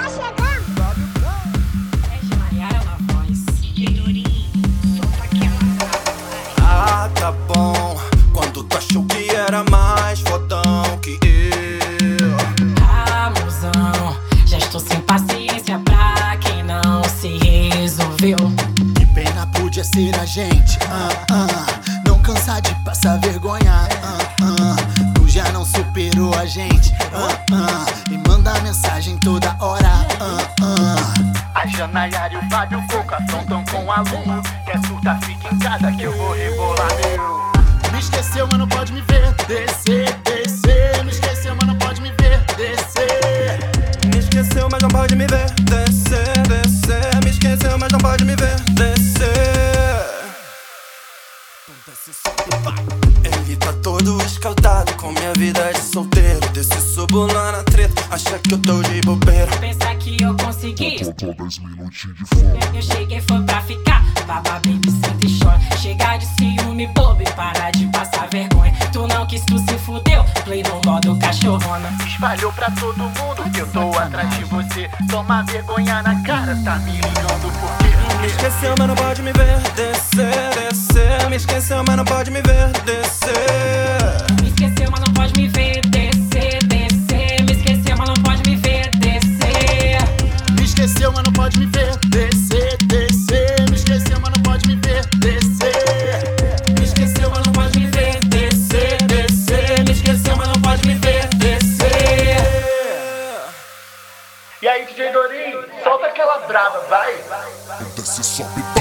Ah, tá bom. Quando tu achou que era mais fodão que eu. Ah, mozão, já estou sem paciência pra quem não se resolveu. Que pena podia ser a gente, não cansar de passar vergonha, Tu já não superou a gente, E manda mensagem toda hora, A Janayara e o Fábio Coco afrontam com aluno. Quer surtar, fica em casa que eu vou rebolar meu. Me esqueceu, mas não pode me ver descer, descer. Me esqueceu, mas não pode me ver descer. Me esqueceu, mas não pode me ver descer, descer. Me esqueceu, mas não pode me ver descer. Ele tá todo escaldado com minha vida de solteiro. Desse subo lá na treta, acha que eu tô de bobeira. Pensa que eu consegui? Tô 10 minutinhos de fome. Eu cheguei foi pra ficar. Baba, baby, senta e chora. Chega de ciúme, bobo, e para de passar vergonha. Tu não quis, tu se fudeu. Play no modo cachorrona. Espalhou pra todo mundo que eu tô atrás de você. Toma vergonha na cara, tá me ligando por quê? Me esqueceu, mas não pode me ver descer, descer. Me esqueceu, mas não pode me ver descer. Me esqueceu, mas não pode me ver descer, descer. Me esqueceu, mas não pode me ver descer. Me esqueceu, mas não pode me ver descer, descer. Me esqueceu, mas não pode me ver descer. Me esqueceu, mas não pode me ver descer, descer. Me esqueceu, mas não pode me ver descer. E aí, DJ Dorinho, solta aquela braba, vai! Desce, sobe,